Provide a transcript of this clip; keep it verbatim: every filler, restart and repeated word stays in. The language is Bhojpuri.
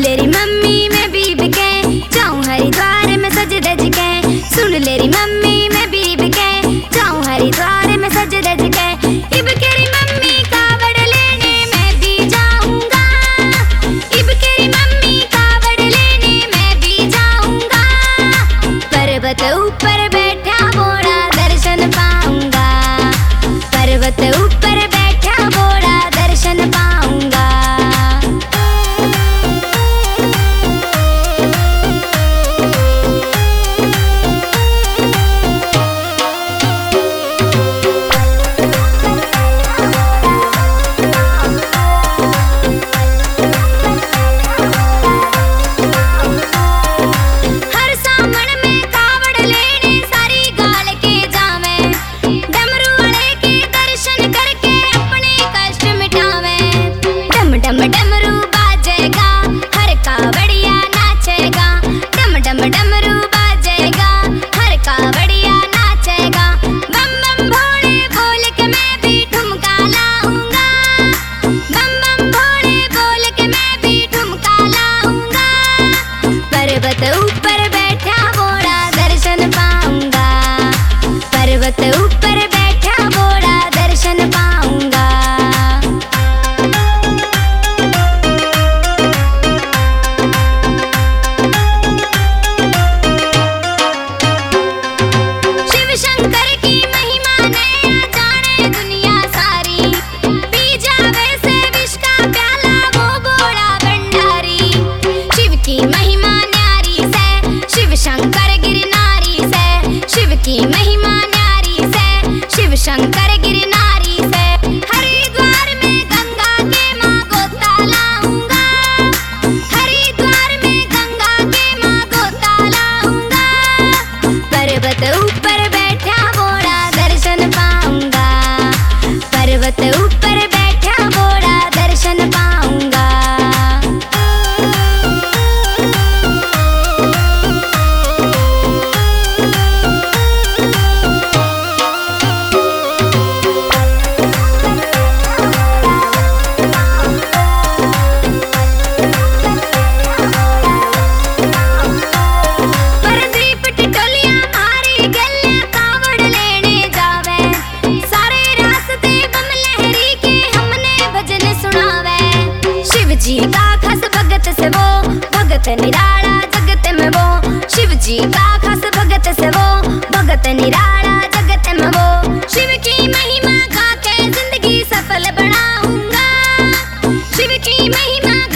ले री मम्मी मैं बीब के जाऊं हरिद्वार में सज धज के। सुन ले री मम्मी मैं बीब के जाऊं हरिद्वार में सज धज के। इब केरी मम्मी कावड़ लेने मैं भी जाऊंगा। इब केरी मम्मी कावड़ लेने मैं भी जाऊंगा। पर्वत ऊपर बैठा भोला दर्शन पाऊंगा। पर्वत ऊपर बैठा भोला दर्शन पाऊंगा। डम डमरू बाजेगा हर कावड़िया नाचेगा। डम डम डमरू बाजेगा हर कावड़िया नाचेगा। बम बम भोले बोल के मैं भी ठुमका लाऊंगा। बम बम भोले बोल के मैं भी ठुमका लाऊंगा। पर्वत ऊपर बैठा भोला दर्शन पाऊंगा। पर्वत ऊपर बैठा भोला दर्शन पाऊंगा। शंकर की महिमा ने जाने दुनिया सारी। पी जावे से विष का प्याला वो बड़ा भंडारी। शिव की महिमा न्यारी से शिव शंकर गिरनारी से। शिव की महिमा न्यारी से शिव शंकर गिरनारी से। हरिद्वार में गंगा के माँ गोता लाऊंगा। हरिद्वार में गंगा के माँ गोता लाऊंगा। पर्वत ऊपर पर्वत ऊपर बैठा भोला दर्शन पाऊंगा। परदीप टिटोलिया मारी गल्ला कावड़ लेने जावे। सारे रास्ते बम लहरी के हमने भजन सुनावे। शिव जी का खास भगत से वो भगत निराला जगत में वो। शिव जी का खास भगत से वो भगत निराला जगत में वो। शिव की महिमा गा के जिंदगी सफल बनाऊंगा। शिव की महिमा